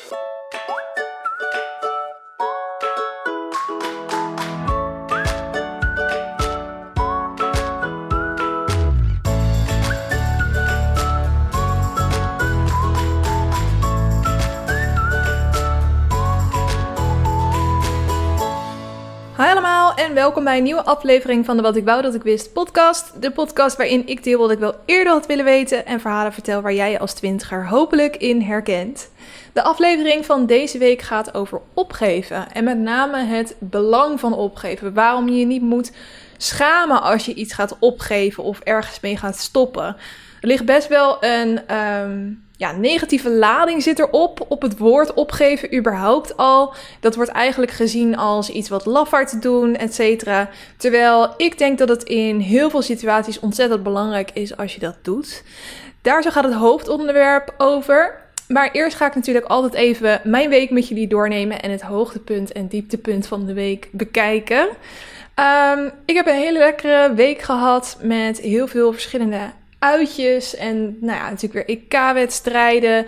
Hi allemaal en welkom bij een nieuwe aflevering van de Wat ik wou dat ik wist podcast. De podcast waarin ik deel wat ik wel eerder had willen weten en verhalen vertel waar jij je als twintiger hopelijk in herkent. De aflevering van deze week gaat over opgeven en met name het belang van opgeven. Waarom je je niet moet schamen als je iets gaat opgeven of ergens mee gaat stoppen. Er ligt best wel een negatieve lading zit erop, op het woord opgeven überhaupt al. Dat wordt eigenlijk gezien als iets wat lafaards doen, etc. Terwijl ik denk dat het in heel veel situaties ontzettend belangrijk is als je dat doet. Daar zo gaat het hoofdonderwerp over. Maar eerst ga ik natuurlijk altijd even mijn week met jullie doornemen en het hoogtepunt en dieptepunt van de week bekijken. Ik heb een hele lekkere week gehad met heel veel verschillende uitjes en natuurlijk weer EK-wedstrijden,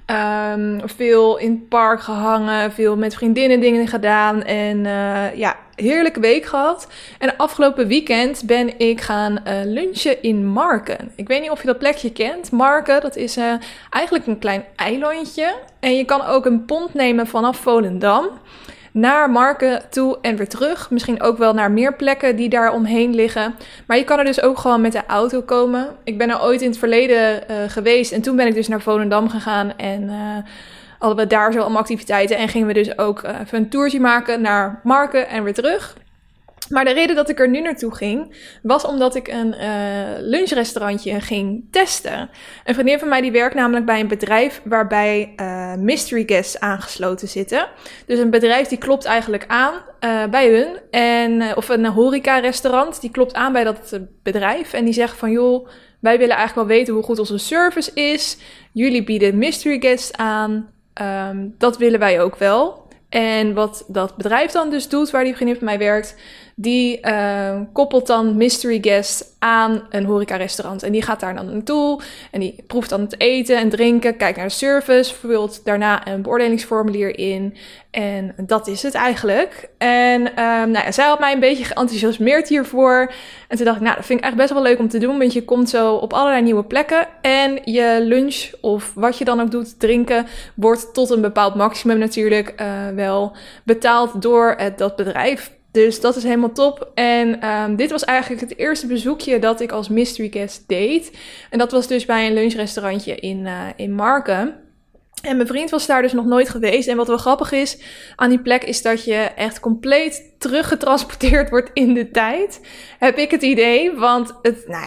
veel in het park gehangen, veel met vriendinnen dingen gedaan en heerlijke week gehad. En afgelopen weekend ben ik gaan lunchen in Marken. Ik weet niet of je dat plekje kent. Marken, dat is eigenlijk een klein eilandje en je kan ook een pont nemen vanaf Volendam naar Marken toe en weer terug. Misschien ook wel naar meer plekken die daar omheen liggen. Maar je kan er dus ook gewoon met de auto komen. Ik ben er ooit in het verleden geweest. En toen ben ik dus naar Volendam gegaan. En hadden we daar zo allemaal activiteiten. En gingen we dus ook even een toertje maken naar Marken en weer terug. Maar de reden dat ik er nu naartoe ging, was omdat ik een lunchrestaurantje ging testen. Een vriendin van mij die werkt namelijk bij een bedrijf waarbij mystery guests aangesloten zitten. Dus een bedrijf die klopt eigenlijk aan bij hun. Of een horeca-restaurant die klopt aan bij dat bedrijf. En die zeggen van joh, wij willen eigenlijk wel weten hoe goed onze service is. Jullie bieden mystery guests aan. Dat willen wij ook wel. En wat dat bedrijf dan dus doet, waar die vriendin van mij werkt, die koppelt dan mystery guests aan een horeca-restaurant. En die gaat daar dan naartoe en die proeft dan het eten en drinken, kijkt naar de service, vult daarna een beoordelingsformulier in. En dat is het eigenlijk. En zij had mij een beetje geenthousiasmeerd hiervoor. En toen dacht ik, dat vind ik eigenlijk best wel leuk om te doen, want je komt zo op allerlei nieuwe plekken. En je lunch, of wat je dan ook doet, drinken, wordt tot een bepaald maximum natuurlijk wel betaald door dat bedrijf. Dus dat is helemaal top. En dit was eigenlijk het eerste bezoekje dat ik als mystery guest deed. En dat was dus bij een lunchrestaurantje in Marken. En mijn vriend was daar dus nog nooit geweest. En wat wel grappig is aan die plek is dat je echt compleet teruggetransporteerd wordt in de tijd. Heb ik het idee. Want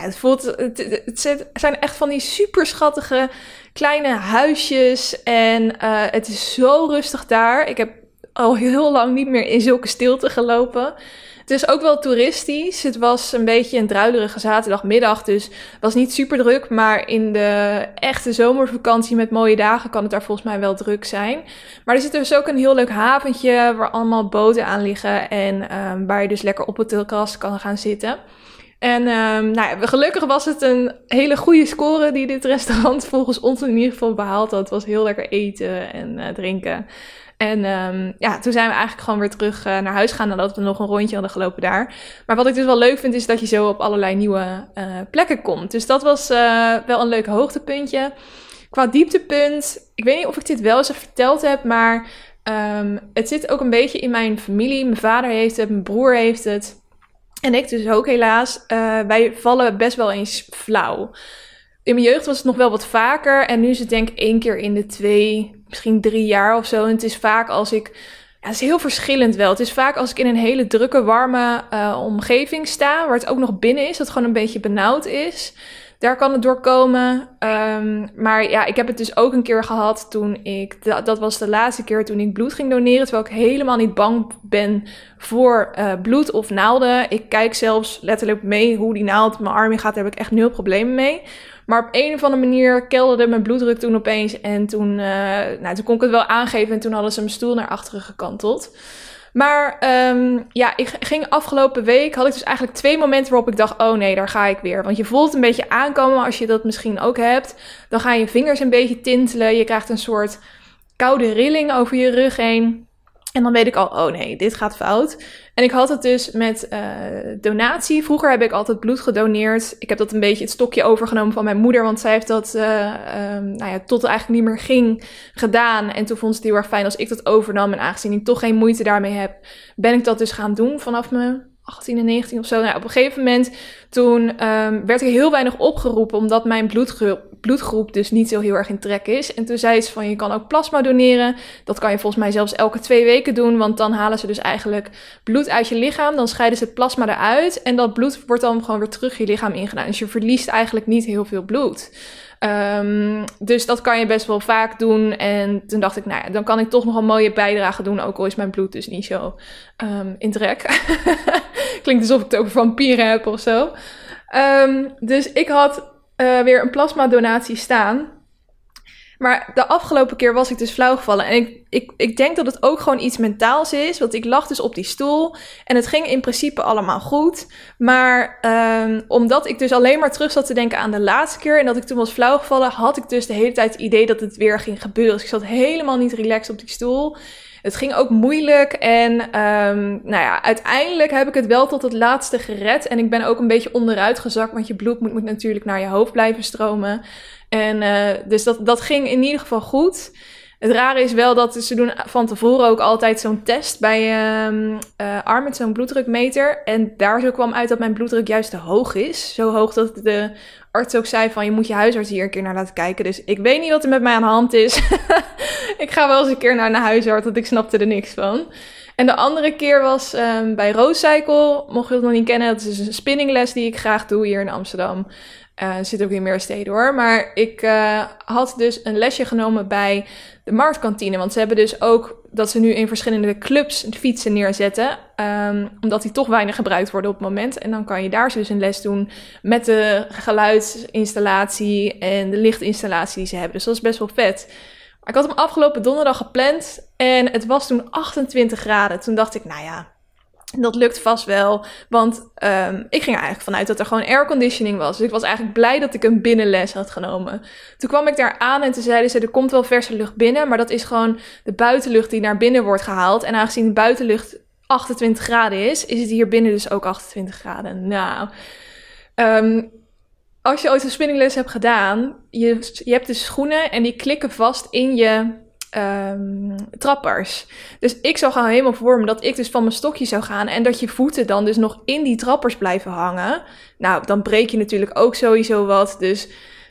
het zijn echt van die super schattige kleine huisjes. En het is zo rustig daar. Ik heb al heel lang niet meer in zulke stilte gelopen. Het is ook wel toeristisch. Het was een beetje een druilerige zaterdagmiddag, dus het was niet super druk. Maar in de echte zomervakantie met mooie dagen kan het daar volgens mij wel druk zijn. Maar er zit dus ook een heel leuk haventje waar allemaal boten aan liggen en waar je dus lekker op het terras kan gaan zitten. En gelukkig was het een hele goede score die dit restaurant volgens ons in ieder geval behaald had. Het was heel lekker eten en drinken. En toen zijn we eigenlijk gewoon weer terug naar huis gegaan nadat we nog een rondje hadden gelopen daar. Maar wat ik dus wel leuk vind is dat je zo op allerlei nieuwe plekken komt. Dus dat was wel een leuk hoogtepuntje. Qua dieptepunt, ik weet niet of ik dit wel eens verteld heb, maar het zit ook een beetje in mijn familie. Mijn vader heeft het, mijn broer heeft het en ik dus ook helaas. Wij vallen best wel eens flauw. In mijn jeugd was het nog wel wat vaker en nu is het denk ik 1 keer in de 2, misschien 3 jaar of zo. En het is vaak als ik, het is heel verschillend wel. Het is vaak als ik in een hele drukke, warme omgeving sta, waar het ook nog binnen is, dat het gewoon een beetje benauwd is. Daar kan het door komen. Maar ik heb het dus ook een keer gehad toen dat was de laatste keer toen ik bloed ging doneren. Terwijl ik helemaal niet bang ben voor bloed of naalden. Ik kijk zelfs letterlijk mee hoe die naald mijn arm in gaat. Daar heb ik echt 0 problemen mee. Maar op een of andere manier kelderde mijn bloeddruk toen opeens. En toen kon ik het wel aangeven. En toen hadden ze mijn stoel naar achteren gekanteld. Maar ik ging afgelopen week, had ik dus eigenlijk 2 momenten waarop ik dacht, oh nee, daar ga ik weer. Want je voelt het een beetje aankomen als je dat misschien ook hebt. Dan gaan je vingers een beetje tintelen. Je krijgt een soort koude rilling over je rug heen. En dan weet ik al, oh nee, dit gaat fout. En ik had het dus met donatie. Vroeger heb ik altijd bloed gedoneerd. Ik heb dat een beetje het stokje overgenomen van mijn moeder. Want zij heeft dat tot het eigenlijk niet meer ging gedaan. En toen vond ze het heel erg fijn als ik dat overnam. En aangezien ik toch geen moeite daarmee heb, ben ik dat dus gaan doen vanaf mijn 18 en 19 of zo. Nou, op een gegeven moment toen werd er heel weinig opgeroepen, omdat mijn bloedgroep dus niet zo heel erg in trek is. En toen zei ze van, je kan ook plasma doneren. Dat kan je volgens mij zelfs elke 2 weken doen, want dan halen ze dus eigenlijk bloed uit je lichaam. Dan scheiden ze het plasma eruit en dat bloed wordt dan gewoon weer terug je lichaam ingedaan. Dus je verliest eigenlijk niet heel veel bloed. Dus dat kan je best wel vaak doen. En toen dacht ik, nou ja, dan kan ik toch nog een mooie bijdrage doen, ook al is mijn bloed dus niet zo in trek. Klinkt alsof ik het over vampieren heb of zo. Dus ik had weer een plasma donatie staan. Maar de afgelopen keer was ik dus flauw gevallen. En ik denk dat het ook gewoon iets mentaals is. Want ik lag dus op die stoel. En het ging in principe allemaal goed. Maar omdat ik dus alleen maar terug zat te denken aan de laatste keer. En dat ik toen was flauw gevallen. Had ik dus de hele tijd het idee dat het weer ging gebeuren. Dus ik zat helemaal niet relaxed op die stoel. Het ging ook moeilijk. En uiteindelijk heb ik het wel tot het laatste gered. En ik ben ook een beetje onderuit gezakt. Want je bloed moet natuurlijk naar je hoofd blijven stromen. En dus dat ging in ieder geval goed. Het rare is wel dat ze doen van tevoren ook altijd zo'n test bij arm met zo'n bloeddrukmeter. En daar zo kwam uit dat mijn bloeddruk juist te hoog is. Zo hoog dat de arts ook zei van, je moet je huisarts hier een keer naar laten kijken. Dus ik weet niet wat er met mij aan de hand is. Ik ga wel eens een keer naar een huisarts, want ik snapte er niks van. En de andere keer was bij Rose Cycle. Mocht je het nog niet kennen, dat is een spinningles die ik graag doe hier in Amsterdam. Zit ook in meer steden hoor. Maar ik had dus een lesje genomen bij de marktkantine. Want ze hebben dus ook dat ze nu in verschillende clubs fietsen neerzetten. Omdat die toch weinig gebruikt worden op het moment. En dan kan je daar dus een les doen met de geluidsinstallatie en de lichtinstallatie die ze hebben. Dus dat is best wel vet. Maar ik had hem afgelopen donderdag gepland. En het was toen 28 graden. Toen dacht ik, nou ja, dat lukt vast wel, want ik ging er eigenlijk vanuit dat er gewoon airconditioning was. Dus ik was eigenlijk blij dat ik een binnenles had genomen. Toen kwam ik daar aan en toen zeiden ze, er komt wel verse lucht binnen, maar dat is gewoon de buitenlucht die naar binnen wordt gehaald. En aangezien de buitenlucht 28 graden is het hier binnen dus ook 28 graden. Nou, als je ooit een spinningles hebt gedaan, je hebt de schoenen en die klikken vast in je trappers. Dus ik zou gaan helemaal voor me dat ik dus van mijn stokje zou gaan en dat je voeten dan dus nog in die trappers blijven hangen. Nou, dan breek je natuurlijk ook sowieso wat. Dus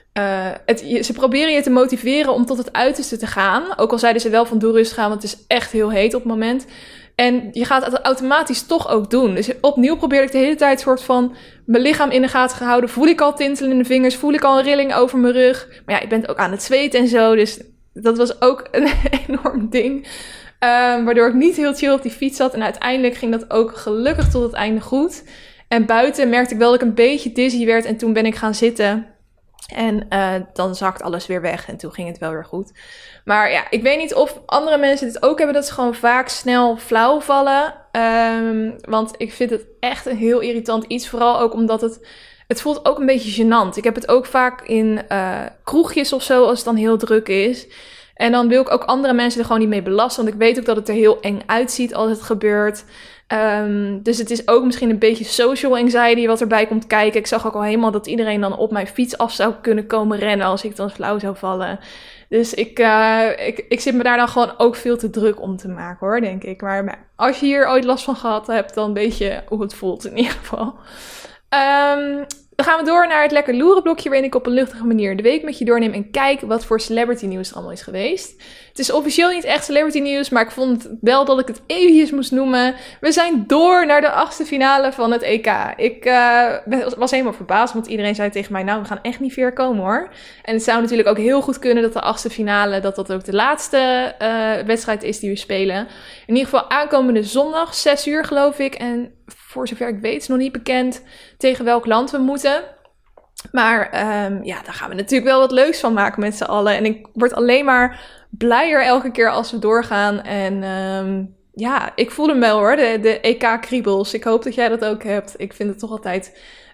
ze proberen je te motiveren om tot het uiterste te gaan. Ook al zeiden ze wel van doe rustig aan, want het is echt heel heet op het moment. En je gaat het automatisch toch ook doen. Dus opnieuw probeer ik de hele tijd soort van mijn lichaam in de gaten gehouden. Voel ik al tintelen in de vingers, voel ik al een rilling over mijn rug. Maar ja, ik ben ook aan het zweten en zo, dus dat was ook een enorm ding. Waardoor ik niet heel chill op die fiets zat. En uiteindelijk ging dat ook gelukkig tot het einde goed. En buiten merkte ik wel dat ik een beetje dizzy werd. En toen ben ik gaan zitten. En dan zakt alles weer weg. En toen ging het wel weer goed. Maar ja, ik weet niet of andere mensen dit ook hebben. Dat ze gewoon vaak snel flauw vallen. Want ik vind het echt een heel irritant iets. Vooral ook omdat het voelt ook een beetje gênant. Ik heb het ook vaak in kroegjes of zo, als het dan heel druk is. En dan wil ik ook andere mensen er gewoon niet mee belasten. Want ik weet ook dat het er heel eng uitziet als het gebeurt. Dus het is ook misschien een beetje social anxiety wat erbij komt kijken. Ik zag ook al helemaal dat iedereen dan op mijn fiets af zou kunnen komen rennen als ik dan flauw zou vallen. Dus ik zit me daar dan gewoon ook veel te druk om te maken hoor, denk ik. Maar als je hier ooit last van gehad hebt, dan weet je hoe het voelt in ieder geval. Dan gaan we door naar het lekker loeren blokje waarin ik op een luchtige manier de week met je doorneem en kijk wat voor celebrity nieuws er allemaal is geweest. Het is officieel niet echt celebrity nieuws, maar ik vond wel dat ik het eventjes moest noemen. We zijn door naar de 8e finale van het EK. Ik was helemaal verbaasd, want iedereen zei tegen mij, nou we gaan echt niet ver komen hoor. En het zou natuurlijk ook heel goed kunnen dat de 8e finale, dat ook de laatste wedstrijd is die we spelen. In ieder geval aankomende zondag, 6 uur geloof ik. En voor zover ik weet is nog niet bekend tegen welk land we moeten. Maar daar gaan we natuurlijk wel wat leuks van maken met z'n allen. En ik word alleen maar blijer elke keer als we doorgaan. En ik voel hem wel hoor, de EK-kriebels. Ik hoop dat jij dat ook hebt. Ik vind het toch altijd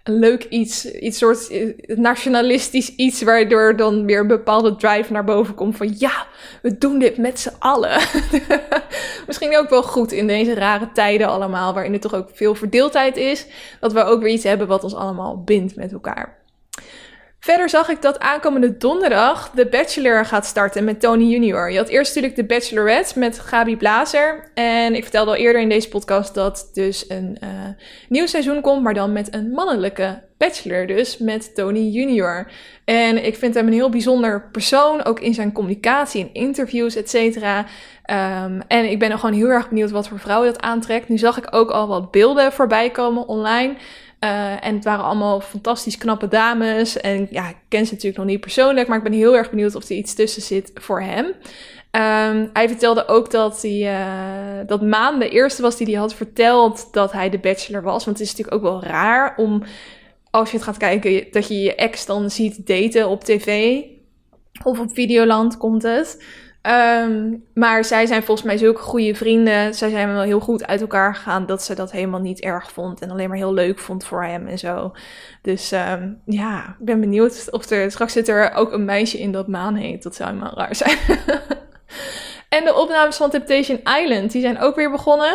een leuk iets soort nationalistisch iets, waardoor dan weer een bepaalde drive naar boven komt van ja, we doen dit met z'n allen. Misschien ook wel goed in deze rare tijden allemaal, waarin er toch ook veel verdeeldheid is, dat we ook weer iets hebben wat ons allemaal bindt met elkaar. Verder zag ik dat aankomende donderdag The Bachelor gaat starten met Tony Junior. Je had eerst natuurlijk The Bachelorette met Gabi Blazer. En ik vertelde al eerder in deze podcast dat dus een nieuw seizoen komt, maar dan met een mannelijke bachelor, dus met Tony Junior. En ik vind hem een heel bijzonder persoon, ook in zijn communicatie, in interviews, et cetera. En ik ben er gewoon heel erg benieuwd wat voor vrouwen dat aantrekt. Nu zag ik ook al wat beelden voorbij komen online. En het waren allemaal fantastisch knappe dames. En ja, ik ken ze natuurlijk nog niet persoonlijk, maar ik ben heel erg benieuwd of er iets tussen zit voor hem. Hij vertelde ook dat Maan de eerste was die hij had verteld dat hij de bachelor was. Want het is natuurlijk ook wel raar om, als je het gaat kijken, dat je je ex dan ziet daten op tv. Of op Videoland komt het. Maar zij zijn volgens mij zulke goede vrienden. Zij zijn wel heel goed uit elkaar gegaan dat ze dat helemaal niet erg vond. En alleen maar heel leuk vond voor hem en zo. Dus ja, ik ben benieuwd of straks zit er ook een meisje in dat Maan heet. Dat zou helemaal raar zijn. En de opnames van Temptation Island, die zijn ook weer begonnen.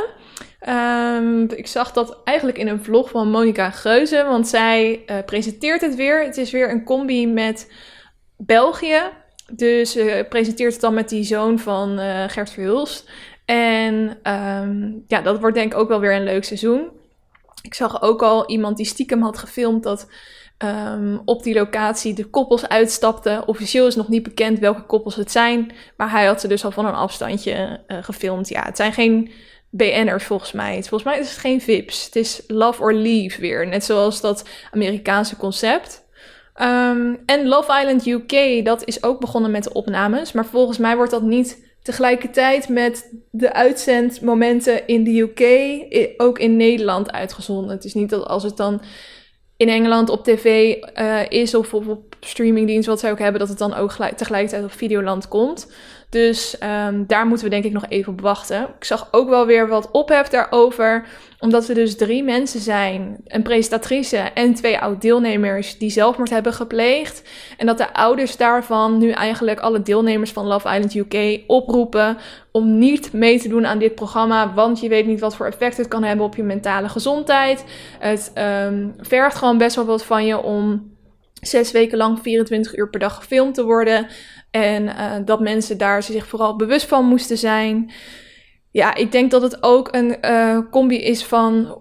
Ik zag dat eigenlijk in een vlog van Monica Geuze. Want zij presenteert het weer. Het is weer een combi met België. Dus presenteert het dan met die zoon van Gert Verhulst. En ja, dat wordt denk ik ook wel weer een leuk seizoen. Ik zag ook al iemand die stiekem had gefilmd dat op die locatie de koppels uitstapten. Officieel is nog niet bekend welke koppels het zijn. Maar hij had ze dus al van een afstandje gefilmd. Ja, het zijn geen BN'ers volgens mij. Volgens mij is het geen VIP's. Het is love or leave weer. Net zoals dat Amerikaanse concept. En Love Island UK, dat is ook begonnen met de opnames. Maar volgens mij wordt dat niet tegelijkertijd met de uitzendmomenten in de UK ook in Nederland uitgezonden. Het is niet dat als het dan in Engeland op tv is of op streamingdienst wat zij ook hebben, dat het dan ook tegelijkertijd op Videoland komt. Dus daar moeten we denk ik nog even op wachten. Ik zag ook wel weer wat ophef daarover, omdat we dus 3 mensen zijn, een presentatrice en 2 oud-deelnemers die zelfmoord hebben gepleegd. En dat de ouders daarvan nu eigenlijk alle deelnemers van Love Island UK oproepen om niet mee te doen aan dit programma, want je weet niet wat voor effect het kan hebben op je mentale gezondheid. Het vergt gewoon best wel wat van je om 6 weken lang 24 uur per dag gefilmd te worden. En dat mensen daar zich vooral bewust van moesten zijn. Ja, ik denk dat het ook een combi is van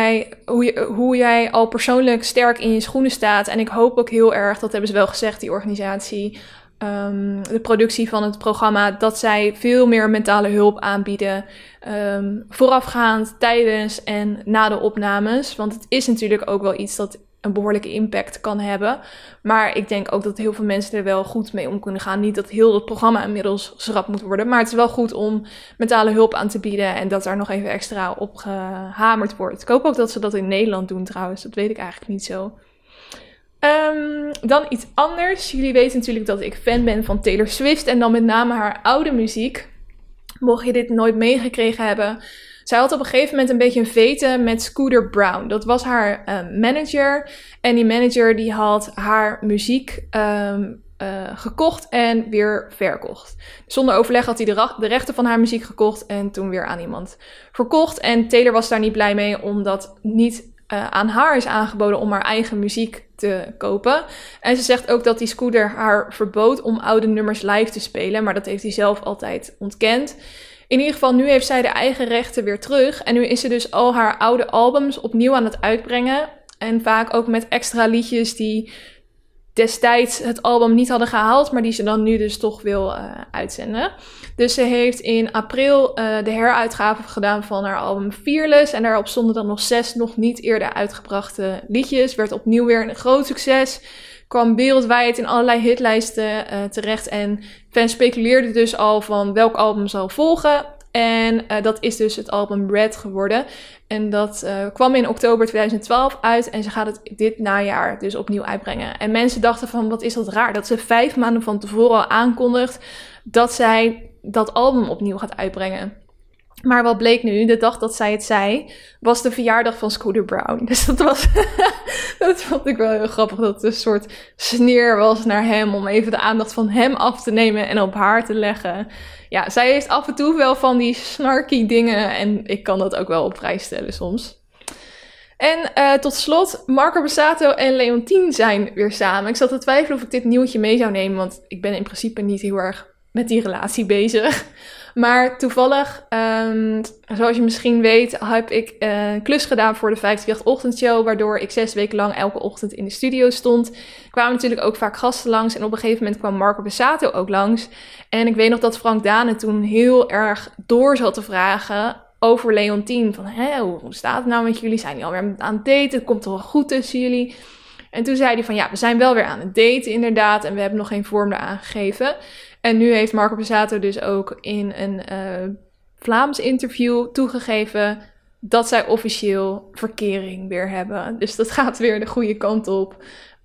hoe jij al persoonlijk sterk in je schoenen staat. En ik hoop ook heel erg, dat hebben ze wel gezegd, die organisatie, de productie van het programma, dat zij veel meer mentale hulp aanbieden. Voorafgaand, tijdens en na de opnames. Want het is natuurlijk ook wel iets dat een behoorlijke impact kan hebben. Maar ik denk ook dat heel veel mensen er wel goed mee om kunnen gaan. Niet dat heel het programma inmiddels schrapt moet worden. Maar het is wel goed om mentale hulp aan te bieden. En dat daar nog even extra op gehamerd wordt. Ik hoop ook dat ze dat in Nederland doen trouwens. Dat weet ik eigenlijk niet zo. Dan iets anders. Jullie weten natuurlijk dat ik fan ben van Taylor Swift. En dan met name haar oude muziek. Mocht je dit nooit meegekregen hebben. Zij had op een gegeven moment een beetje een vete met Scooter Braun. Dat was haar manager. En die manager die had haar muziek gekocht en weer verkocht. Zonder overleg had hij de rechten van haar muziek gekocht en toen weer aan iemand verkocht. En Taylor was daar niet blij mee, omdat niet aan haar is aangeboden om haar eigen muziek te kopen. En ze zegt ook dat die Scooter haar verbood om oude nummers live te spelen. Maar dat heeft hij zelf altijd ontkend. In ieder geval, nu heeft zij de eigen rechten weer terug. En nu is ze dus al haar oude albums opnieuw aan het uitbrengen. En vaak ook met extra liedjes die destijds het album niet hadden gehaald, maar die ze dan nu dus toch wil uitzenden. Dus ze heeft in april de heruitgave gedaan van haar album Fearless. En daarop stonden dan nog 6 nog niet eerder uitgebrachte liedjes. Werd opnieuw weer een groot succes. Kwam wereldwijd in allerlei hitlijsten terecht. En fans speculeerden dus al van welk album zal volgen. En dat is dus het album Red geworden. En dat kwam in oktober 2012 uit. En ze gaat het dit najaar dus opnieuw uitbrengen. En mensen dachten van, wat is dat raar. Dat ze 5 maanden van tevoren al aankondigt dat zij dat album opnieuw gaat uitbrengen. Maar wat bleek nu, de dag dat zij het zei, was de verjaardag van Scooter Braun. Dus dat vond ik wel heel grappig, dat het een soort sneer was naar hem, om even de aandacht van hem af te nemen en op haar te leggen. Ja, zij heeft af en toe wel van die snarky dingen en ik kan dat ook wel op prijs stellen soms. En tot slot, Marco Borsato en Leontien zijn weer samen. Ik zat te twijfelen of ik dit nieuwtje mee zou nemen, want ik ben in principe niet heel erg met die relatie bezig. Maar toevallig, zoals je misschien weet, heb ik een klus gedaan voor de 538-ochtendshow, waardoor ik 6 weken lang elke ochtend in de studio stond. Er kwamen natuurlijk ook vaak gasten langs en op een gegeven moment kwam Marco Borsato ook langs. En ik weet nog dat Frank Dane toen heel erg door zat te vragen over Leontien. Van, hoe staat het nou met jullie? Zijn jullie alweer aan het daten? Het komt toch wel goed tussen jullie? En toen zei hij van, ja, we zijn wel weer aan het daten inderdaad. En we hebben nog geen vorm eraan gegeven. En nu heeft Marco Borsato dus ook in een Vlaams interview toegegeven dat zij officieel verkering weer hebben. Dus dat gaat weer de goede kant op.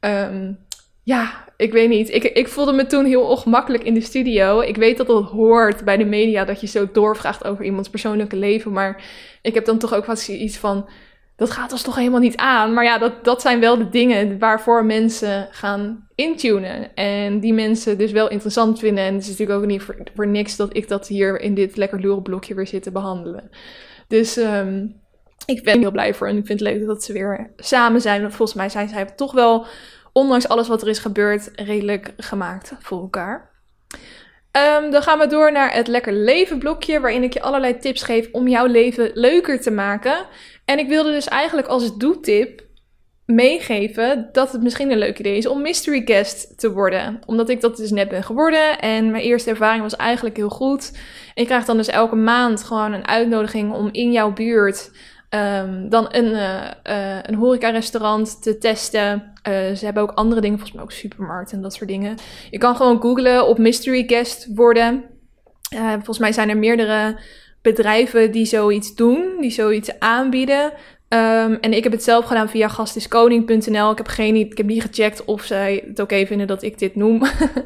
Ja, ik weet niet. Ik voelde me toen heel ongemakkelijk in de studio. Ik weet dat het hoort bij de media dat je zo doorvraagt over iemands persoonlijke leven. Maar ik heb dan toch ook wat iets van, dat gaat ons toch helemaal niet aan. Maar ja, dat zijn wel de dingen waarvoor mensen gaan intunen. En die mensen dus wel interessant vinden. En het is natuurlijk ook niet voor niks dat ik dat hier in dit lekker lure blokje weer zit te behandelen. Dus ik ben heel blij voor en ik vind het leuk dat ze weer samen zijn. Want volgens mij zijn zij toch wel, ondanks alles wat er is gebeurd, redelijk gemaakt voor elkaar. Dan gaan we door naar het Lekker Leven blokje, waarin ik je allerlei tips geef om jouw leven leuker te maken. En ik wilde dus eigenlijk als doetip meegeven dat het misschien een leuk idee is om mystery guest te worden. Omdat ik dat dus net ben geworden en mijn eerste ervaring was eigenlijk heel goed. En je krijgt dan dus elke maand gewoon een uitnodiging om in jouw buurt dan een horeca-restaurant te testen. Ze hebben ook andere dingen, volgens mij ook supermarkten en dat soort dingen. Je kan gewoon googlen op mystery guest worden. Volgens mij zijn er meerdere bedrijven die zoiets doen, die zoiets aanbieden. En ik heb het zelf gedaan via gastiskoning.nl. Ik heb niet gecheckt of zij het oké vinden dat ik dit noem.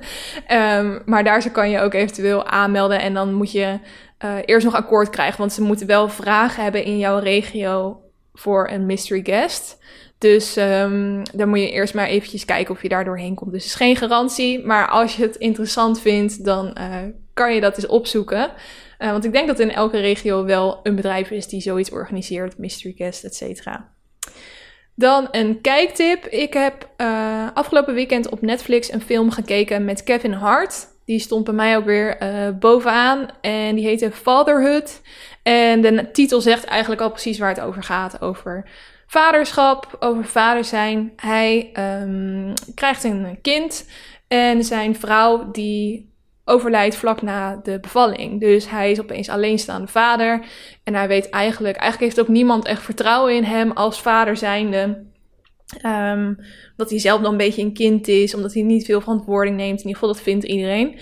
Maar daar kan je ook eventueel aanmelden en dan moet je eerst nog akkoord krijgen. Want ze moeten wel vragen hebben in jouw regio voor een mystery guest. Dus dan moet je eerst maar eventjes kijken of je daar doorheen komt. Dus het is geen garantie, maar als je het interessant vindt, dan kan je dat eens opzoeken. Want ik denk dat in elke regio wel een bedrijf is die zoiets organiseert, mystery guest, et cetera. Dan een kijktip. Ik heb afgelopen weekend op Netflix een film gekeken met Kevin Hart. Die stond bij mij ook weer bovenaan en die heette Fatherhood. En de titel zegt eigenlijk al precies waar het over gaat, over vaderschap, over vader zijn. Hij krijgt een kind en zijn vrouw die overlijdt vlak na de bevalling. Dus hij is opeens alleenstaande vader. En hij weet eigenlijk heeft ook niemand echt vertrouwen in hem als vader zijnde. Dat hij zelf dan een beetje een kind is, omdat hij niet veel verantwoording neemt. In ieder geval, dat vindt iedereen.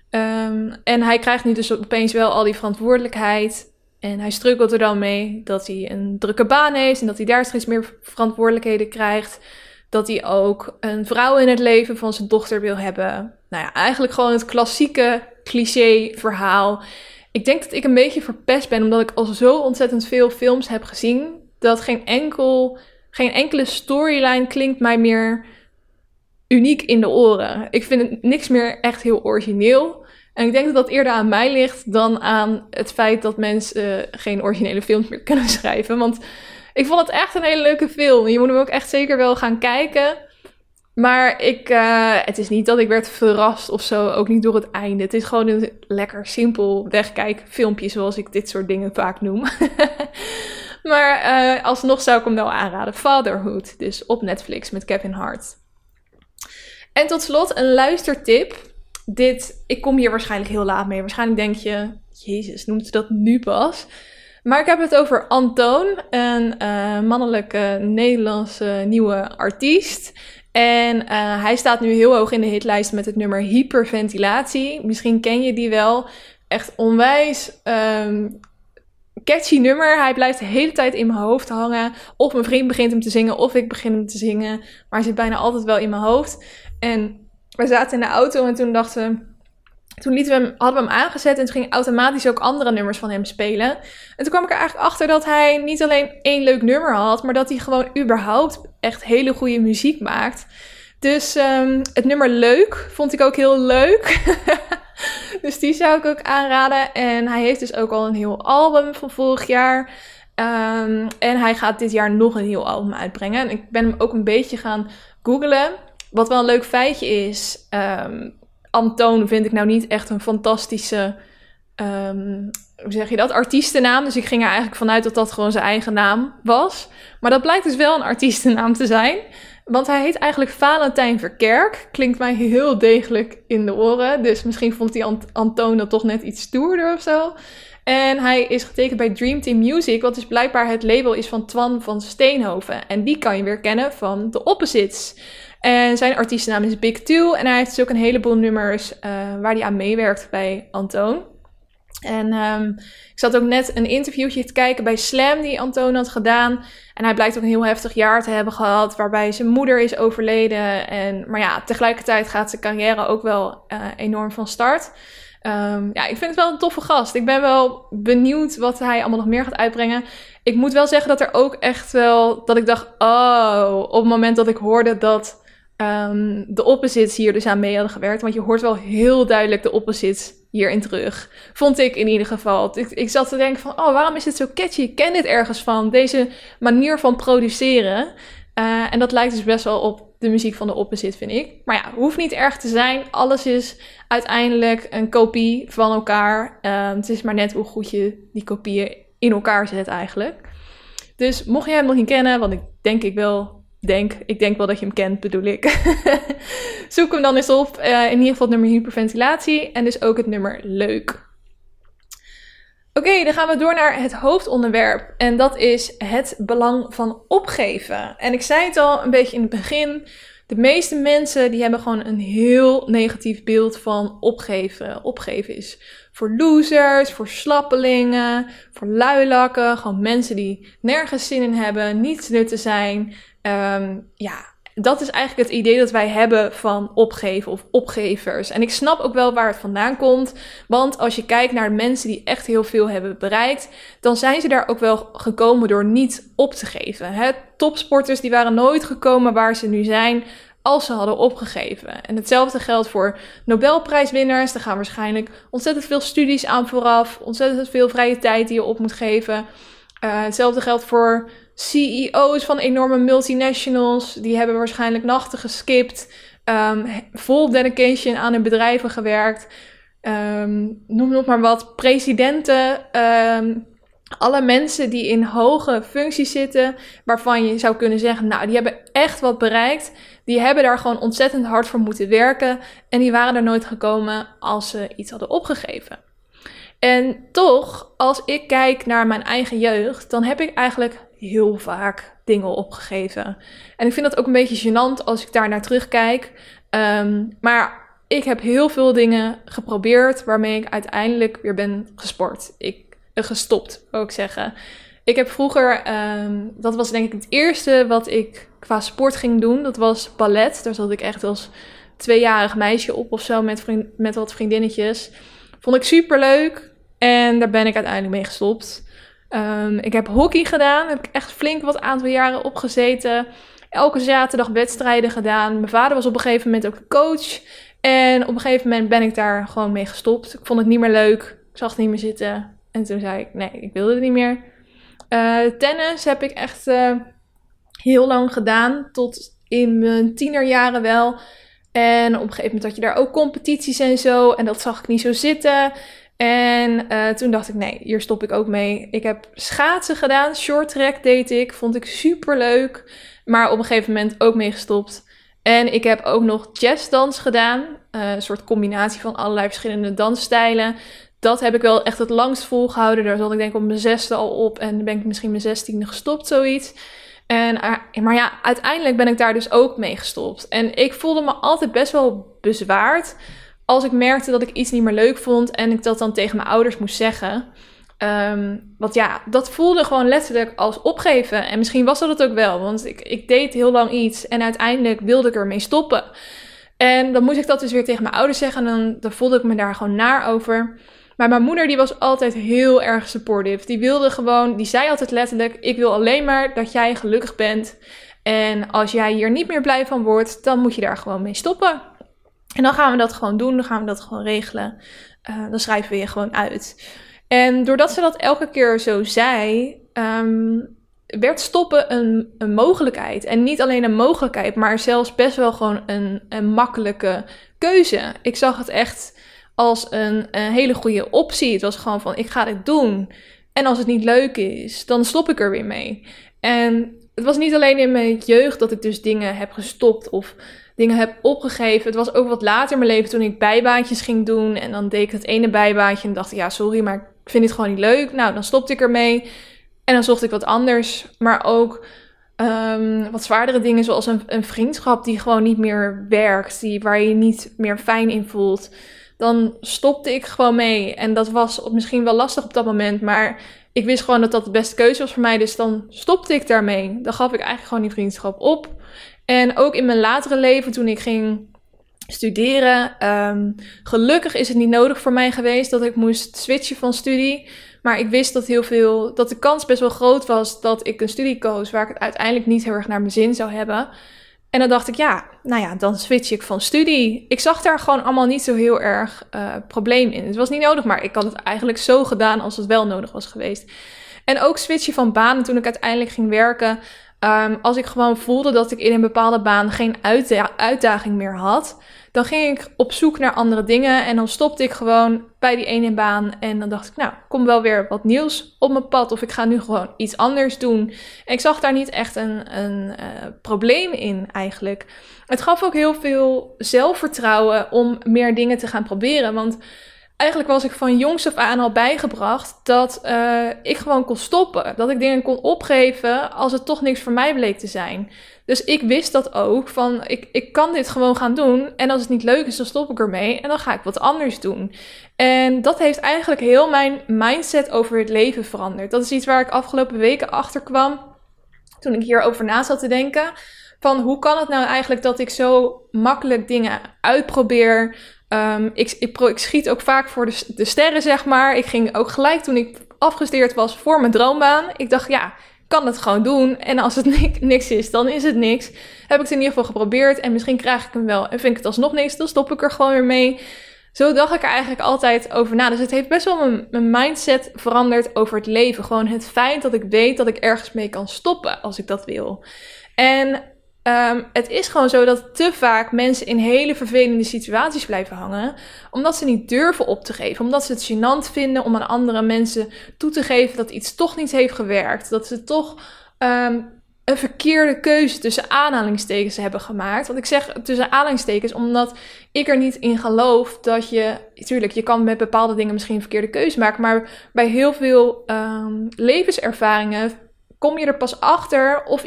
En hij krijgt nu dus opeens wel al die verantwoordelijkheid. En hij struggelt er dan mee dat hij een drukke baan heeft en dat hij daar steeds meer verantwoordelijkheden krijgt. Dat hij ook een vrouw in het leven van zijn dochter wil hebben. Nou ja, eigenlijk gewoon het klassieke cliché verhaal. Ik denk dat ik een beetje verpest ben, omdat ik al zo ontzettend veel films heb gezien, dat geen enkele storyline klinkt mij meer uniek in de oren. Ik vind het niks meer echt heel origineel. En ik denk dat dat eerder aan mij ligt dan aan het feit dat mensen geen originele films meer kunnen schrijven. Want ik vond het echt een hele leuke film. Je moet hem ook echt zeker wel gaan kijken. Maar het is niet dat ik werd verrast of zo. Ook niet door het einde. Het is gewoon een lekker simpel wegkijkfilmpje, zoals ik dit soort dingen vaak noem. Maar alsnog zou ik hem wel aanraden. Fatherhood, dus op Netflix met Kevin Hart. En tot slot een luistertip. Ik kom hier waarschijnlijk heel laat mee. Waarschijnlijk denk je, jezus, noemt ze dat nu pas? Maar ik heb het over Antoon, een mannelijke Nederlandse nieuwe artiest. En hij staat nu heel hoog in de hitlijst met het nummer Hyperventilatie. Misschien ken je die wel. Echt onwijs catchy nummer. Hij blijft de hele tijd in mijn hoofd hangen. Of mijn vriend begint hem te zingen, of ik begin hem te zingen. Maar hij zit bijna altijd wel in mijn hoofd. En we zaten in de auto en toen dachten we, Toen hadden we hem aangezet en toen gingen automatisch ook andere nummers van hem spelen. En toen kwam ik er eigenlijk achter dat hij niet alleen 1 leuk nummer had, maar dat hij gewoon überhaupt echt hele goede muziek maakt. Dus het nummer Leuk vond ik ook heel leuk. Dus die zou ik ook aanraden. En hij heeft dus ook al een heel album van vorig jaar. En hij gaat dit jaar nog een heel album uitbrengen. En ik ben hem ook een beetje gaan googlen. Wat wel een leuk feitje is. Antoon vind ik nou niet echt een fantastische, hoe zeg je dat, artiestennaam. Dus ik ging er eigenlijk vanuit dat dat gewoon zijn eigen naam was. Maar dat blijkt dus wel een artiestennaam te zijn. Want hij heet eigenlijk Valentijn Verkerk. Klinkt mij heel degelijk in de oren. Dus misschien vond die Antoon dat toch net iets stoerder of zo. En hij is getekend bij Dream Team Music. Wat dus blijkbaar het label is van Twan van Steenhoven. En die kan je weer kennen van The Opposites. En zijn artiestennaam is Big Two. En hij heeft dus ook een heleboel nummers waar hij aan meewerkt bij Antoon. En ik zat ook net een interviewtje te kijken bij Slam die Antoon had gedaan. En hij blijkt ook een heel heftig jaar te hebben gehad, waarbij zijn moeder is overleden. Maar ja, tegelijkertijd gaat zijn carrière ook wel enorm van start. Ja, ik vind het wel een toffe gast. Ik ben wel benieuwd wat hij allemaal nog meer gaat uitbrengen. Ik moet wel zeggen dat er ook echt wel, dat ik dacht, op het moment dat ik hoorde dat de Opposites hier dus aan mee hadden gewerkt. Want je hoort wel heel duidelijk de Opposites hierin terug. Vond ik in ieder geval. Ik zat te denken van, waarom is dit zo catchy? Ik ken dit ergens van. Deze manier van produceren. En dat lijkt dus best wel op de muziek van de Opposite, vind ik. Maar ja, hoeft niet erg te zijn. Alles is uiteindelijk een kopie van elkaar. Het is maar net hoe goed je die kopieën in elkaar zet eigenlijk. Dus mocht je hem nog niet kennen, want ik denk wel dat je hem kent, bedoel ik. Zoek hem dan eens op. In ieder geval het nummer Hyperventilatie. En dus ook het nummer Leuk. Oké, dan gaan we door naar het hoofdonderwerp. En dat is het belang van opgeven. En ik zei het al een beetje in het begin. De meeste mensen die hebben gewoon een heel negatief beeld van opgeven. Opgeven is voor losers, voor slappelingen, voor luilakken. Gewoon mensen die nergens zin in hebben, niets nut te zijn. Dat is eigenlijk het idee dat wij hebben van opgeven of opgevers. En ik snap ook wel waar het vandaan komt. Want als je kijkt naar de mensen die echt heel veel hebben bereikt, dan zijn ze daar ook wel gekomen door niet op te geven. Topsporters die waren nooit gekomen waar ze nu zijn als ze hadden opgegeven. En hetzelfde geldt voor Nobelprijswinnaars. Er gaan waarschijnlijk ontzettend veel studies aan vooraf. Ontzettend veel vrije tijd die je op moet geven. Hetzelfde geldt voor CEO's van enorme multinationals. Die hebben waarschijnlijk nachten geskipt. Vol dedication aan hun bedrijven gewerkt. Noem nog maar wat. Presidenten. Alle mensen die in hoge functies zitten. Waarvan je zou kunnen zeggen, nou, die hebben echt wat bereikt. Die hebben daar gewoon ontzettend hard voor moeten werken. En die waren er nooit gekomen als ze iets hadden opgegeven. En toch, als ik kijk naar mijn eigen jeugd, dan heb ik eigenlijk heel vaak dingen opgegeven. En ik vind dat ook een beetje gênant als ik daar naar terugkijk. Maar ik heb heel veel dingen geprobeerd waarmee ik uiteindelijk weer ben gestopt, wil ik zeggen. Ik heb vroeger, dat was denk ik het eerste wat ik qua sport ging doen. Dat was ballet. Daar zat ik echt als 2-jarig meisje op of zo met wat vriendinnetjes. Vond ik superleuk. En daar ben ik uiteindelijk mee gestopt. Ik heb hockey gedaan. Daar heb ik echt flink wat aantal jaren op gezeten. Elke zaterdag wedstrijden gedaan. Mijn vader was op een gegeven moment ook coach. En op een gegeven moment ben ik daar gewoon mee gestopt. Ik vond het niet meer leuk. Ik zag het niet meer zitten. En toen zei ik, nee, ik wilde het niet meer. Tennis heb ik echt heel lang gedaan. Tot in mijn tienerjaren wel. En op een gegeven moment had je daar ook competities en zo. En dat zag ik niet zo zitten. En toen dacht ik, nee, hier stop ik ook mee. Ik heb schaatsen gedaan, short track deed ik. Vond ik super leuk. Maar op een gegeven moment ook mee gestopt. En ik heb ook nog jazzdans gedaan. Een soort combinatie van allerlei verschillende dansstijlen. Dat heb ik wel echt het langst volgehouden. Daar zat ik denk ik op mijn 6e al op. En dan ben ik misschien mijn 16e gestopt, zoiets. Maar ja, uiteindelijk ben ik daar dus ook mee gestopt. En ik voelde me altijd best wel bezwaard als ik merkte dat ik iets niet meer leuk vond en ik dat dan tegen mijn ouders moest zeggen. Want ja, dat voelde gewoon letterlijk als opgeven. En misschien was dat het ook wel, want ik deed heel lang iets en uiteindelijk wilde ik ermee stoppen. En dan moest ik dat dus weer tegen mijn ouders zeggen. En dan voelde ik me daar gewoon naar over. Maar mijn moeder die was altijd heel erg supportive. Die zei altijd letterlijk, ik wil alleen maar dat jij gelukkig bent. En als jij hier niet meer blij van wordt, dan moet je daar gewoon mee stoppen. En dan gaan we dat gewoon doen, dan gaan we dat gewoon regelen. Dan schrijven we je gewoon uit. En doordat ze dat elke keer zo zei, werd stoppen een mogelijkheid. En niet alleen een mogelijkheid, maar zelfs best wel gewoon een makkelijke keuze. Ik zag het echt als een hele goede optie. Het was gewoon van, ik ga dit doen. En als het niet leuk is, dan stop ik er weer mee. En het was niet alleen in mijn jeugd dat ik dus dingen heb gestopt of dingen heb opgegeven. Het was ook wat later in mijn leven toen ik bijbaantjes ging doen. En dan deed ik het ene bijbaantje en dacht ik, ja sorry, maar ik vind het gewoon niet leuk. Nou, dan stopte ik ermee. En dan zocht ik wat anders. Maar ook wat zwaardere dingen zoals een vriendschap die gewoon niet meer werkt. Waar je je niet meer fijn in voelt. Dan stopte ik gewoon mee. En dat was misschien wel lastig op dat moment. Maar ik wist gewoon dat dat de beste keuze was voor mij. Dus dan stopte ik daarmee. Dan gaf ik eigenlijk gewoon die vriendschap op. En ook in mijn latere leven toen ik ging studeren. Gelukkig is het niet nodig voor mij geweest dat ik moest switchen van studie. Maar ik wist dat de kans best wel groot was dat ik een studie koos waar ik het uiteindelijk niet heel erg naar mijn zin zou hebben. En dan dacht ik, dan switch ik van studie. Ik zag daar gewoon allemaal niet zo heel erg probleem in. Het was niet nodig, maar ik had het eigenlijk zo gedaan als het wel nodig was geweest. En ook switchen van banen toen ik uiteindelijk ging werken. Als ik gewoon voelde dat ik in een bepaalde baan geen uitdaging meer had, dan ging ik op zoek naar andere dingen en dan stopte ik gewoon bij die ene baan. En dan dacht ik, kom wel weer wat nieuws op mijn pad of ik ga nu gewoon iets anders doen. En ik zag daar niet echt een probleem in eigenlijk. Het gaf ook heel veel zelfvertrouwen om meer dingen te gaan proberen, want eigenlijk was ik van jongs af aan al bijgebracht dat ik gewoon kon stoppen. Dat ik dingen kon opgeven als het toch niks voor mij bleek te zijn. Dus ik wist dat ook, van ik kan dit gewoon gaan doen. En als het niet leuk is, dan stop ik ermee en dan ga ik wat anders doen. En dat heeft eigenlijk heel mijn mindset over het leven veranderd. Dat is iets waar ik afgelopen weken achter kwam toen ik hierover na zat te denken. Van hoe kan het nou eigenlijk dat ik zo makkelijk dingen uitprobeer? Ik schiet ook vaak voor de sterren, zeg maar. Ik ging ook gelijk toen ik afgestudeerd was voor mijn droombaan. Ik dacht, ik kan het gewoon doen. En als het niks is, dan is het niks. Heb ik het in ieder geval geprobeerd. En misschien krijg ik hem wel. En vind ik het alsnog niks, dan stop ik er gewoon weer mee. Zo dacht ik er eigenlijk altijd over na. Dus het heeft best wel mijn mindset veranderd over het leven. Gewoon het feit dat ik weet dat ik ergens mee kan stoppen als ik dat wil. En het is gewoon zo dat te vaak mensen in hele vervelende situaties blijven hangen, omdat ze niet durven op te geven, omdat ze het gênant vinden om aan andere mensen toe te geven dat iets toch niet heeft gewerkt, dat ze toch een verkeerde keuze tussen aanhalingstekens hebben gemaakt. Want ik zeg tussen aanhalingstekens omdat ik er niet in geloof dat je kan met bepaalde dingen misschien een verkeerde keuze maken, maar bij heel veel levenservaringen kom je er pas achter of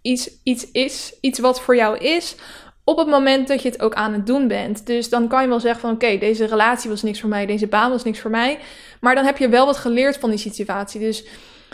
iets wat voor jou is op het moment dat je het ook aan het doen bent. Dus dan kan je wel zeggen van oké, deze relatie was niks voor mij, deze baan was niks voor mij. Maar dan heb je wel wat geleerd van die situatie. Dus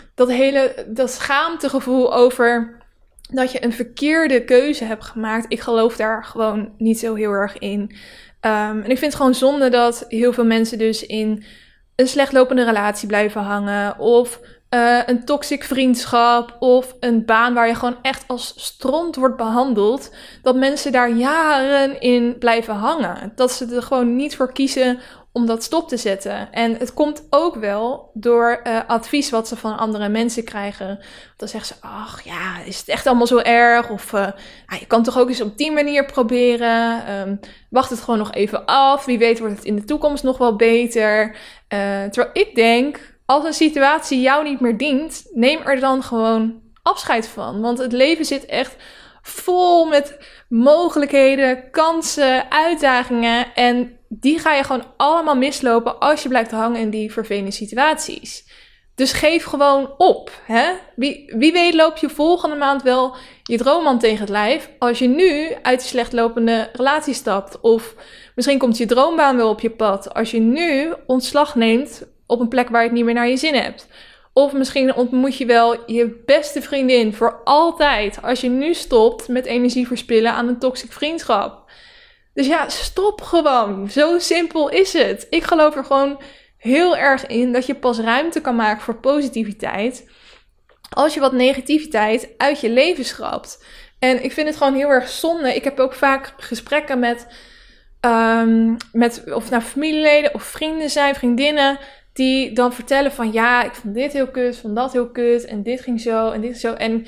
dat schaamtegevoel over dat je een verkeerde keuze hebt gemaakt, ik geloof daar gewoon niet zo heel erg in. En ik vind het gewoon zonde dat heel veel mensen dus in een slecht lopende relatie blijven hangen of een toxic vriendschap of een baan waar je gewoon echt als stront wordt behandeld, dat mensen daar jaren in blijven hangen. Dat ze er gewoon niet voor kiezen om dat stop te zetten. En het komt ook wel door advies wat ze van andere mensen krijgen. Dan zeggen ze, ach ja, is het echt allemaal zo erg? Of je kan toch ook eens op die manier proberen. Wacht het gewoon nog even af. Wie weet wordt het in de toekomst nog wel beter. Terwijl ik denk, als een situatie jou niet meer dient, neem er dan gewoon afscheid van. Want het leven zit echt vol met mogelijkheden, kansen, uitdagingen. En die ga je gewoon allemaal mislopen als je blijft hangen in die vervelende situaties. Dus geef gewoon op. Hè? Wie weet loop je volgende maand wel je droomman tegen het lijf als je nu uit die slecht lopende relatie stapt. Of misschien komt je droombaan wel op je pad als je nu ontslag neemt op een plek waar je het niet meer naar je zin hebt. Of misschien ontmoet je wel je beste vriendin voor altijd als je nu stopt met energie verspillen aan een toxic vriendschap. Dus ja, stop gewoon. Zo simpel is het. Ik geloof er gewoon heel erg in dat je pas ruimte kan maken voor positiviteit als je wat negativiteit uit je leven schrapt. En ik vind het gewoon heel erg zonde. Ik heb ook vaak gesprekken met of nou familieleden of vrienden zijn, vriendinnen, die dan vertellen van ja, ik vond dit heel kut, vond dat heel kut en dit ging zo en dit zo. En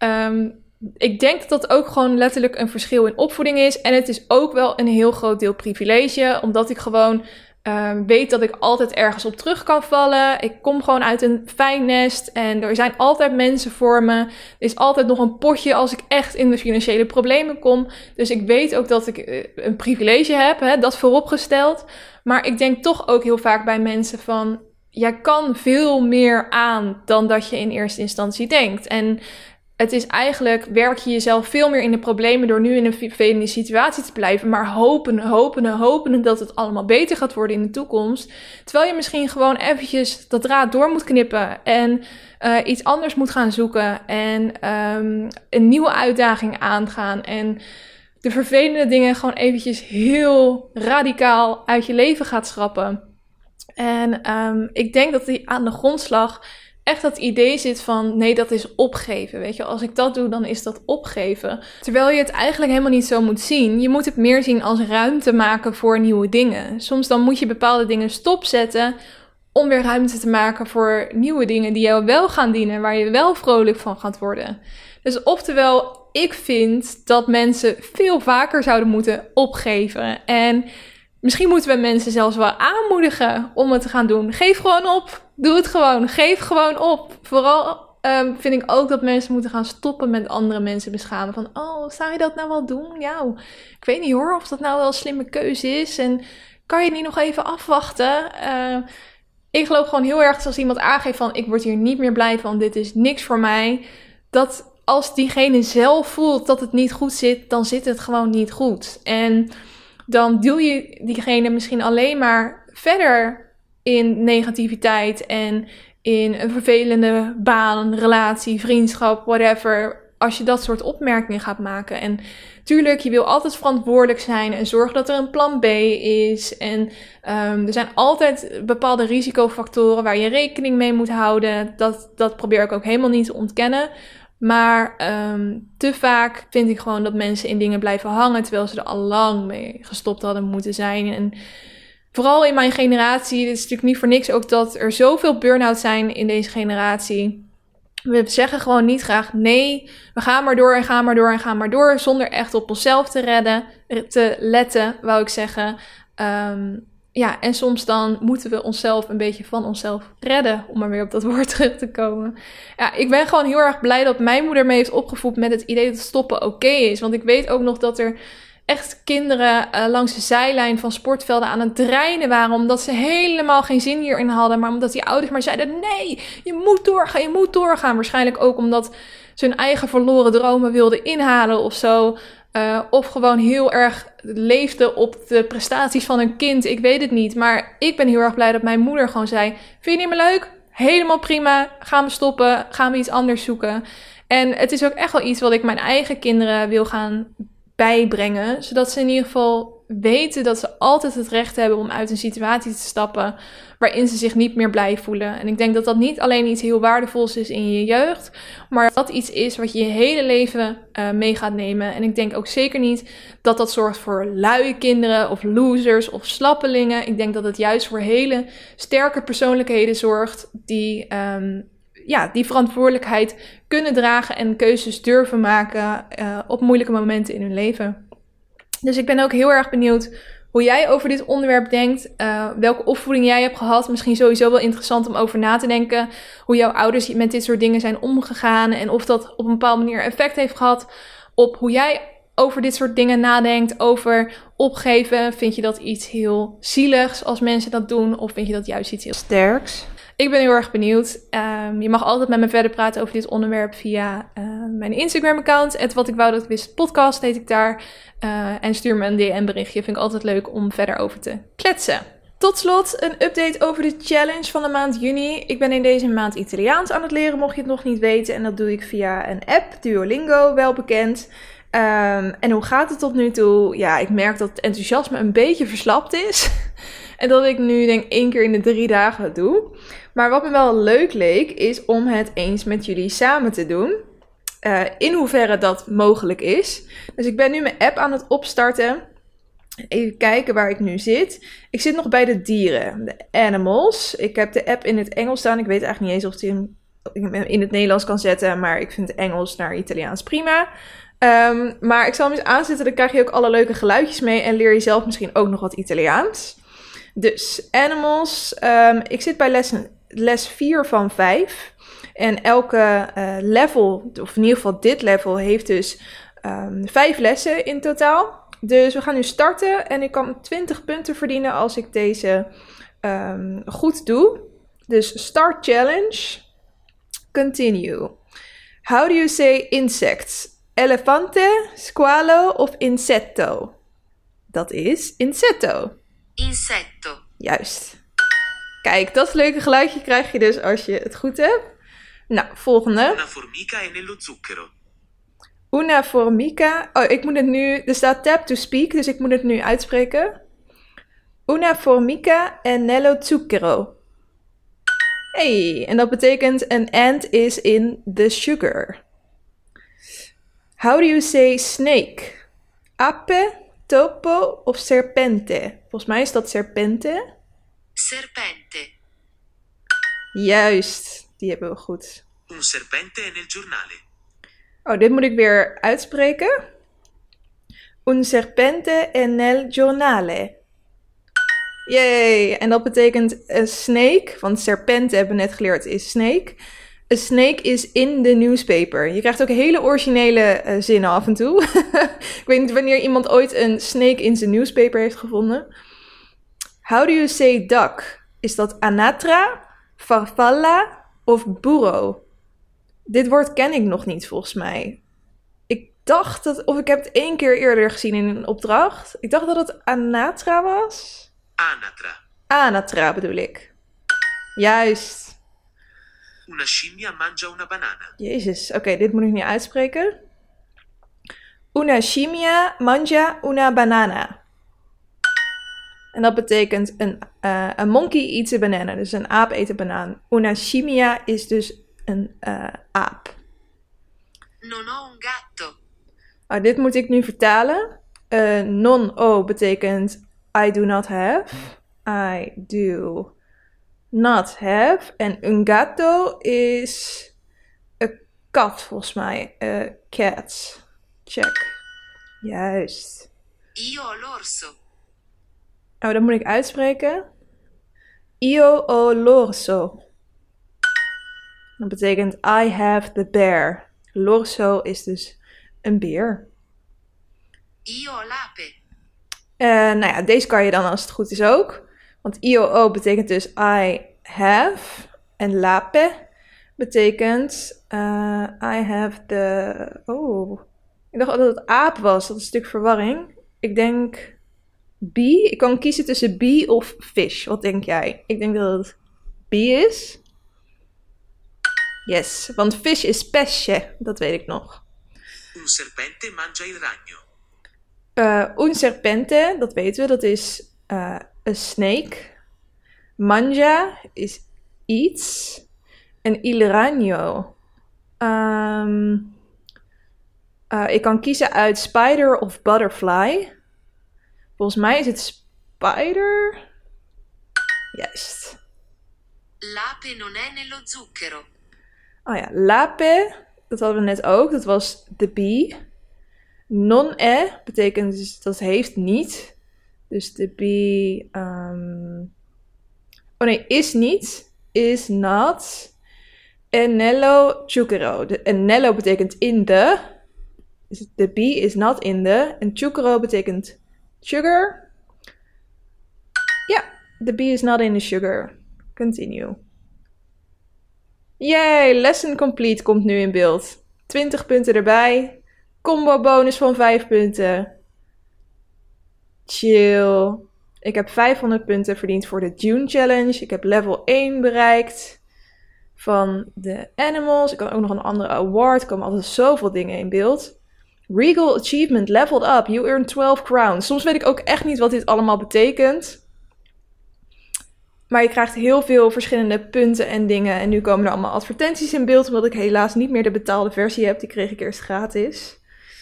ik denk dat dat ook gewoon letterlijk een verschil in opvoeding is. En het is ook wel een heel groot deel privilege, omdat ik gewoon weet dat ik altijd ergens op terug kan vallen. Ik kom gewoon uit een fijn nest en er zijn altijd mensen voor me. Er is altijd nog een potje als ik echt in de financiële problemen kom. Dus ik weet ook dat ik een privilege heb, hè, dat vooropgesteld. Maar ik denk toch ook heel vaak bij mensen van, jij kan veel meer aan dan dat je in eerste instantie denkt. En het is eigenlijk, werk je jezelf veel meer in de problemen door nu in een vervelende situatie te blijven, maar hopen dat het allemaal beter gaat worden in de toekomst. Terwijl je misschien gewoon eventjes dat draad door moet knippen en iets anders moet gaan zoeken en een nieuwe uitdaging aangaan en de vervelende dingen gewoon eventjes heel radicaal uit je leven gaat schrappen. En ik denk dat die aan de grondslag echt dat idee zit van, nee, dat is opgeven. Weet je, als ik dat doe, dan is dat opgeven. Terwijl je het eigenlijk helemaal niet zo moet zien. Je moet het meer zien als ruimte maken voor nieuwe dingen. Soms dan moet je bepaalde dingen stopzetten om weer ruimte te maken voor nieuwe dingen die jou wel gaan dienen, waar je wel vrolijk van gaat worden. Dus oftewel, ik vind dat mensen veel vaker zouden moeten opgeven. En misschien moeten we mensen zelfs wel aanmoedigen om het te gaan doen. Geef gewoon op. Doe het gewoon. Geef gewoon op. Vooral vind ik ook dat mensen moeten gaan stoppen met andere mensen beschamen. Van, oh, zou je dat nou wel doen? Ja, ik weet niet hoor of dat nou wel een slimme keuze is. En kan je niet nog even afwachten? Ik geloof gewoon heel erg dat als iemand aangeeft van, ik word hier niet meer blij van, dit is niks voor mij. Dat als diegene zelf voelt dat het niet goed zit, dan zit het gewoon niet goed. En dan duw je diegene misschien alleen maar verder in negativiteit en in een vervelende baan, relatie, vriendschap, whatever, als je dat soort opmerkingen gaat maken. En tuurlijk, je wil altijd verantwoordelijk zijn en zorgen dat er een plan B is. En er zijn altijd bepaalde risicofactoren waar je rekening mee moet houden. Dat probeer ik ook helemaal niet te ontkennen. Maar te vaak vind ik gewoon dat mensen in dingen blijven hangen, terwijl ze er al lang mee gestopt hadden moeten zijn. En vooral in mijn generatie, het is natuurlijk niet voor niks ook dat er zoveel burn-out zijn in deze generatie. We zeggen gewoon niet graag nee, we gaan maar door en gaan maar door en gaan maar door, zonder echt op onszelf te letten, wou ik zeggen. Ja, en soms dan moeten we onszelf een beetje van onszelf redden, om maar weer op dat woord terug te komen. Ja, ik ben gewoon heel erg blij dat mijn moeder me heeft opgevoed met het idee dat stoppen oké is. Want ik weet ook nog dat er echt kinderen langs de zijlijn van sportvelden aan het trainen waren, omdat ze helemaal geen zin hierin hadden, maar omdat die ouders maar zeiden, nee, je moet doorgaan. Waarschijnlijk ook omdat ze hun eigen verloren dromen wilden inhalen of zo. Of gewoon heel erg leefden op de prestaties van hun kind. Ik weet het niet. Maar ik ben heel erg blij dat mijn moeder gewoon zei, vind je niet meer leuk? Helemaal prima. Gaan we stoppen. Gaan we iets anders zoeken. En het is ook echt wel iets wat ik mijn eigen kinderen wil gaan bijbrengen. Zodat ze in ieder geval weten dat ze altijd het recht hebben om uit een situatie te stappen waarin ze zich niet meer blij voelen. En ik denk dat dat niet alleen iets heel waardevols is in je jeugd, maar dat iets is wat je je hele leven mee gaat nemen. En ik denk ook zeker niet dat dat zorgt voor luie kinderen of losers of slappelingen. Ik denk dat het juist voor hele sterke persoonlijkheden zorgt die die verantwoordelijkheid kunnen dragen en keuzes durven maken op moeilijke momenten in hun leven. Dus ik ben ook heel erg benieuwd hoe jij over dit onderwerp denkt, welke opvoeding jij hebt gehad. Misschien sowieso wel interessant om over na te denken hoe jouw ouders met dit soort dingen zijn omgegaan en of dat op een bepaalde manier effect heeft gehad op hoe jij over dit soort dingen nadenkt, over opgeven. Vind je dat iets heel zieligs als mensen dat doen of vind je dat juist iets heel sterks? Ik ben heel erg benieuwd. Je mag altijd met me verder praten over dit onderwerp via mijn Instagram-account. Wat ik wou dat ik wist podcast heet ik daar. En stuur me een DM-berichtje. Vind ik altijd leuk om verder over te kletsen. Tot slot een update over de challenge van de maand juni. Ik ben in deze maand Italiaans aan het leren, mocht je het nog niet weten. En dat doe ik via een app, Duolingo, wel bekend. En hoe gaat het tot nu toe? Ja, ik merk dat het enthousiasme een beetje verslapt is. En dat ik nu denk 1 keer in de 3 dagen het doe. Maar wat me wel leuk leek, is om het eens met jullie samen te doen. In hoeverre dat mogelijk is. Dus ik ben nu mijn app aan het opstarten. Even kijken waar ik nu zit. Ik zit nog bij de dieren, de animals. Ik heb de app in het Engels staan. Ik weet eigenlijk niet eens of die in het Nederlands kan zetten. Maar ik vind Engels naar Italiaans prima. Maar ik zal hem eens aanzetten. Dan krijg je ook alle leuke geluidjes mee. En leer je zelf misschien ook nog wat Italiaans. Dus animals. Ik zit bij les 4 van 5. En elke level, of in ieder geval dit level, heeft dus 5 lessen in totaal. Dus we gaan nu starten en ik kan 20 punten verdienen als ik deze goed doe. Dus start challenge. Continue. How do you say insects? Elefante, squalo of insetto? Dat is insetto. Insetto. Juist. Kijk, dat leuke geluidje krijg je dus als je het goed hebt. Nou, volgende. Una formica è nello zucchero. Una formica. Oh, ik moet het nu. Er staat tap to speak, dus ik moet het nu uitspreken. Una formica è nello zucchero. Hey, en dat betekent een ant is in the sugar. How do you say snake? Ape, topo of serpente? Volgens mij is dat serpente. Serpente. Juist, die hebben we goed. Un serpente è nel giornale. Oh, dit moet ik weer uitspreken. Un serpente è nel giornale. Yay! En dat betekent a snake, want serpente hebben we net geleerd is snake. A snake is in the newspaper. Je krijgt ook hele originele zinnen af en toe. Ik weet niet wanneer iemand ooit een snake in zijn newspaper heeft gevonden. How do you say duck? Is dat anatra, farfalla of burro? Dit woord ken ik nog niet volgens mij. Ik dacht dat, of ik heb het 1 keer eerder gezien in een opdracht. Ik dacht dat het anatra was. Anatra. Anatra bedoel ik. Juist. Una scimmia mangia una banana. Jezus, oké, dit moet ik nu uitspreken. Una scimmia mangia una banana. En dat betekent een monkey eats a banana. Dus een aap eet een banaan. Una scimmia is dus een aap. Non ho un gatto. Oh, dit moet ik nu vertalen. Non ho betekent I do not have. I do not have. En un gatto is een kat volgens mij. Cat. Check. Juist. Io ho l'orso. Oh, dat moet ik uitspreken. Io ho l'orso. Dat betekent I have the bear. L'orso is dus een beer. Io ho l'ape. Nou ja, deze kan je dan als het goed is ook. Want IOO betekent dus I have. En lape betekent I have the... Oh, ik dacht dat het aap was. Dat is een stuk verwarring. Ik denk bee. Ik kan kiezen tussen bee of fish. Wat denk jij? Ik denk dat het bee is. Yes, want fish is pesce. Dat weet ik nog. Un serpente mangia il ragno. Un serpente, dat weten we, dat is a snake. Mangia is eats. En il ragno. Ik kan kiezen uit spider of butterfly. Volgens mij is het spider. Juist. L'ape non è nello zucchero. Oh ja, lape, dat hadden we net ook. Dat was the bee. Non è betekent dus dat heeft niet. Dus de bee... Oh nee, is niet. Is not. En nello zucchero. En nello betekent in de. Dus de bee is not in the. En zucchero betekent sugar. Ja, the bee is not in the sugar. Continue. Yay, lesson complete komt nu in beeld. 20 punten erbij. Combo bonus van 5 punten. Chill. Ik heb 500 punten verdiend voor de June Challenge. Ik heb level 1 bereikt van de animals. Ik kan ook nog een andere award. Er komen altijd zoveel dingen in beeld. Regal achievement leveled up. You earn 12 crowns. Soms weet ik ook echt niet wat dit allemaal betekent. Maar je krijgt heel veel verschillende punten en dingen. En nu komen er allemaal advertenties in beeld. Omdat ik helaas niet meer de betaalde versie heb. Die kreeg ik eerst gratis.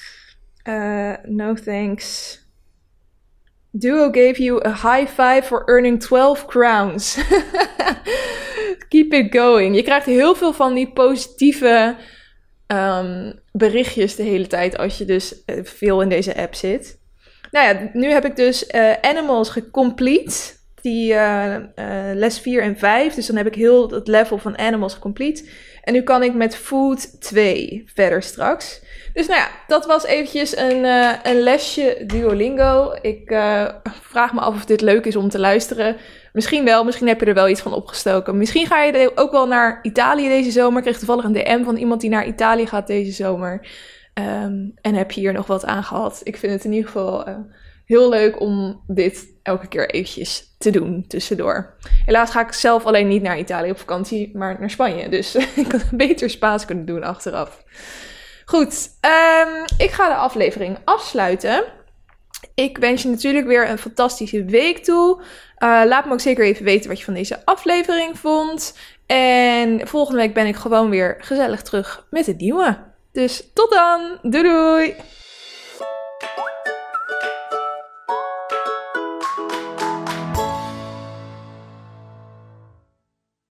No thanks. Duo gave you a high five for earning 12 crowns. Keep it going. Je krijgt heel veel van die positieve berichtjes de hele tijd. Als je dus veel in deze app zit. Nou ja, nu heb ik dus Animals gecomplete. Die les 4 en 5. Dus dan heb ik heel het level van Animals gecomplete. En nu kan ik met Food 2 verder straks. Dus nou ja, dat was eventjes een lesje Duolingo. Ik vraag me af of dit leuk is om te luisteren. Misschien wel, misschien heb je er wel iets van opgestoken. Misschien ga je ook wel naar Italië deze zomer. Ik kreeg toevallig een DM van iemand die naar Italië gaat deze zomer. En heb je hier nog wat aan gehad. Ik vind het in ieder geval heel leuk om dit elke keer eventjes te doen tussendoor. Helaas ga ik zelf alleen niet naar Italië op vakantie, maar naar Spanje. Dus ik had beter Spaans kunnen doen achteraf. Goed, ik ga de aflevering afsluiten. Ik wens je natuurlijk weer een fantastische week toe. Laat me ook zeker even weten wat je van deze aflevering vond. En volgende week ben ik gewoon weer gezellig terug met het nieuwe. Dus tot dan, doei doei!